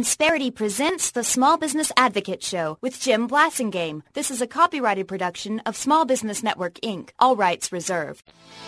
Insperity presents the Small Business Advocate Show with Jim Blasingame. This is a copyrighted production of Small Business Network, Inc., all rights reserved.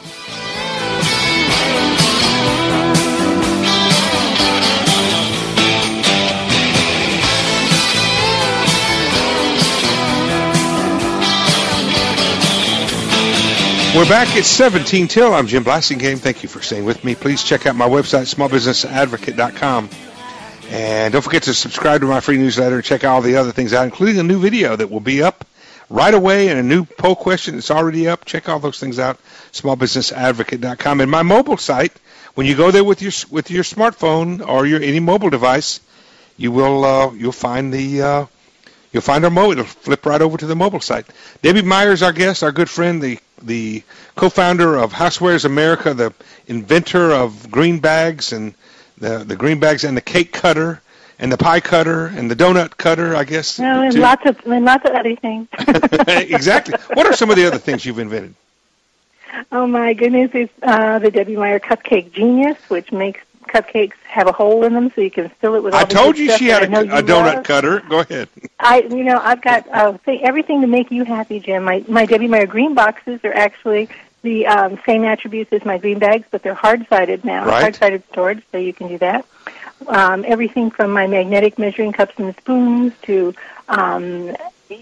We're back at 17 till. I'm Jim Blasingame. Thank you for staying with me. Please check out my website, smallbusinessadvocate.com. And don't forget to subscribe to my free newsletter. Check all the other things out, including a new video that will be up right away and a new poll question that's already up. Check all those things out, smallbusinessadvocate.com. And my mobile site, when you go there with your smartphone or any mobile device, you'll find our mobile. It'll flip right over to the mobile site. Debbie Meyer is our guest, our good friend, the co-founder of Housewares America, the inventor of green bags and the green bags and the cake cutter and the pie cutter and the donut cutter, I guess. No, and lots of other things. Exactly. What are some of the other things you've invented? Oh my goodness! It's the Debbie Meyer Cupcake Genius, which makes cupcakes have a hole in them so you can fill it with all the told you stuff she had a donut love. cutter. Go ahead. I've got everything to make you happy, Jim. My Debbie Meyer green boxes are actually the same attributes as my green bags, but they're hard-sided now, right. Hard-sided storage, so you can do that. Everything from my magnetic measuring cups and spoons to, my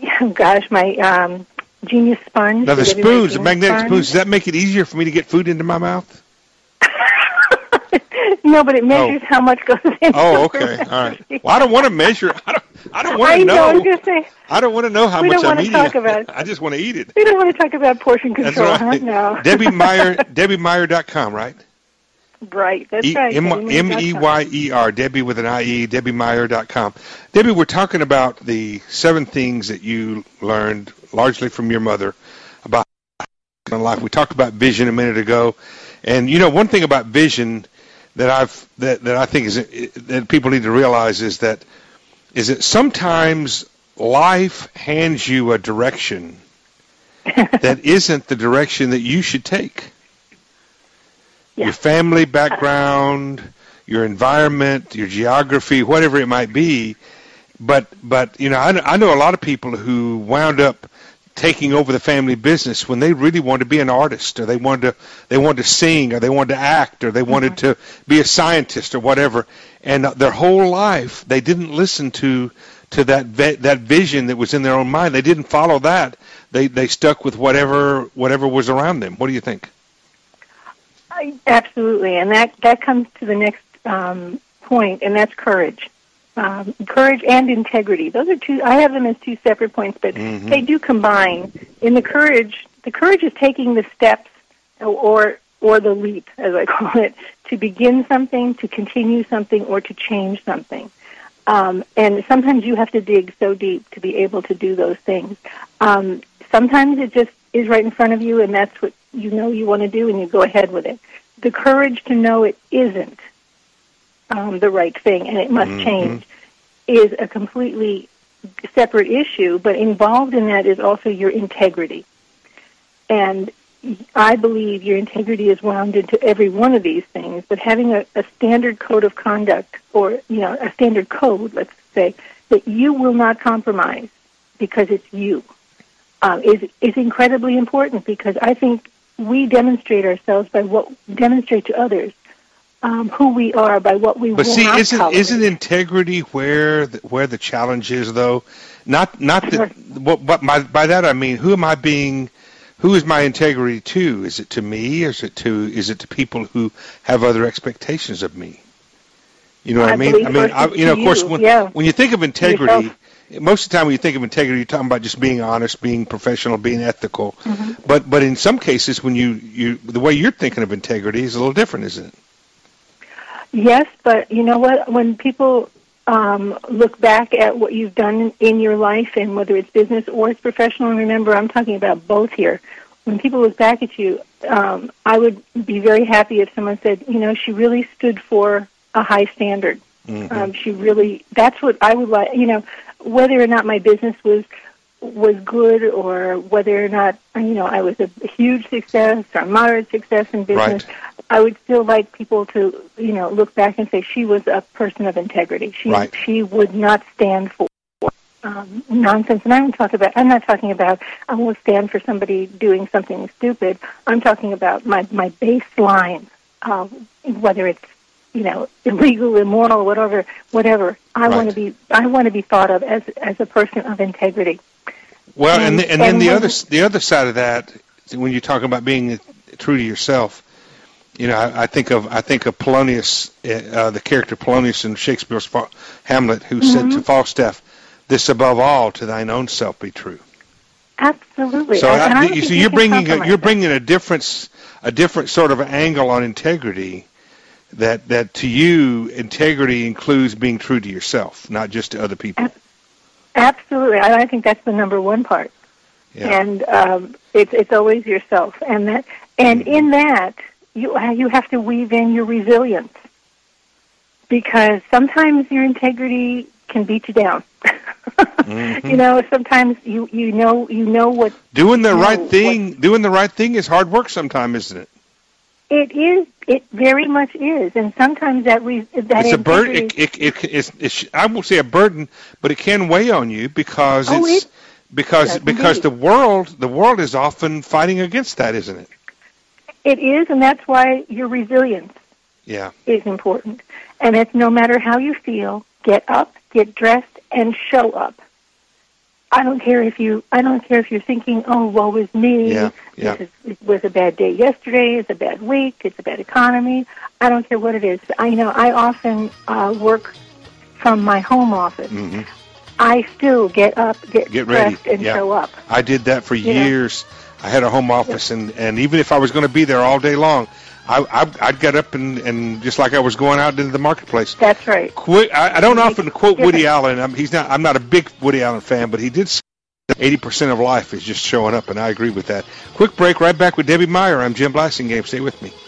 Genius sponge. Now the spoons, the magnetic spoons, does that make it easier for me to get food into my mouth? No, but it measures how much goes in. Oh, okay. All right. Well, I don't want to measure. I don't want to know. I was going to say. I don't want to know how much I'm eating. We don't want to talk about it. I just want to eat it. We don't want to talk about portion control, That's right. No. Debbie Meyer, DebbieMeyer.com, right? Right, that's right. M-E-Y-E-R, Debbie with an I-E, DebbieMeyer.com. Debbie, we're talking about the 7 things that you learned largely from your mother about life. We talked about vision a minute ago. And, one thing about vision that I think is that people need to realize is that sometimes life hands you a direction that isn't the direction that you should take. Yeah. Your family background, your environment, your geography, whatever it might be. But I know a lot of people who wound up taking over the family business when they really wanted to be an artist, or they wanted to sing, or they wanted to act, or they wanted to be a scientist, or whatever. And their whole life, they didn't listen to that vision that was in their own mind. They didn't follow that. They stuck with whatever was around them. What do you think? Absolutely, and that comes to the next point, and that's courage. Courage and integrity. Those are two. I have them as two separate points, but they do combine. In the courage is taking the steps or the leap, as I call it, to begin something, to continue something, or to change something. And sometimes you have to dig so deep to be able to do those things. Sometimes it just is right in front of you, and that's what you want to do, and you go ahead with it. The courage to know it isn't the right thing, and it must change, is a completely separate issue, but involved in that is also your integrity. And I believe your integrity is wound into every one of these things, but having a standard code of conduct, or a standard code, let's say, that you will not compromise because it's you, is incredibly important, because I think we demonstrate ourselves by what we demonstrate to others. Who we are by what we will not tolerate. Isn't integrity where the challenge is, though? Not that. But by that I mean, who is my integrity to? Is it to me? Or is it to people who have other expectations of me? You know what I mean? Of course, when you think of integrity, most of the time when you think of integrity, you're talking about just being honest, being professional, being ethical. But in some cases, when the way you're thinking of integrity is a little different, isn't it? Yes, but you know what? When people look back at what you've done in your life, and whether it's business or it's professional, and remember, I'm talking about both here. When people look back at you, I would be very happy if someone said, she really stood for a high standard. That's what I would like, whether or not my business was was good or whether or not, I was a huge success or moderate success in business, Right. I would still like people to, look back and say she was a person of integrity. She would not stand for nonsense. And I'm not talking about I will stand for somebody doing something stupid. I'm talking about my baseline, whether it's illegal, immoral, whatever. I Right. want to be thought of as a person of integrity. Well, and then the when- other side of that, when you talk about being true to yourself, I think of Polonius, the character Polonius in Shakespeare's Hamlet, who said to Falstaff, "This above all, to thine own self be true." Absolutely. So, And I don't think you you're can compromise that. bringing a different sort of angle on integrity. That to you, integrity includes being true to yourself, not just to other people. Absolutely. I think that's the number one part. Yeah. And it's always yourself. And in that, you have to weave in your resilience. Because sometimes your integrity can beat you down. Sometimes you know what Doing the right thing is hard work sometimes, isn't it? It is. It very much is, and sometimes that it's a burden. I won't say a burden, but it can weigh on you because because the world is often fighting against that, isn't it? It is, and that's why your resilience is important. And it's no matter how you feel, get up, get dressed, and show up. I don't care if you're thinking, "Oh, woe is me. It was a bad day yesterday. It's a bad week. It's a bad economy." I don't care what it is. I often work from my home office. Mm-hmm. I still get up, get dressed, ready, and show up. I did that for years. I had a home office, and even if I was going to be there all day long, I'd get up and just like I was going out into the marketplace. That's right. I don't often quote Woody Allen. I'm not a big Woody Allen fan, but he did say that 80% of life is just showing up, and I agree with that. Quick break, right back with Debbie Meyer. I'm Jim Blassingame. Stay with me.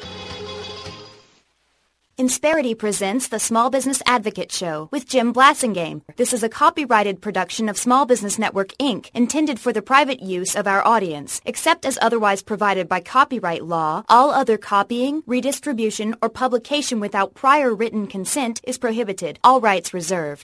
Insperity presents the Small Business Advocate Show with Jim Blassingame. This is a copyrighted production of Small Business Network, Inc., intended for the private use of our audience. Except as otherwise provided by copyright law, all other copying, redistribution, or publication without prior written consent is prohibited. All rights reserved.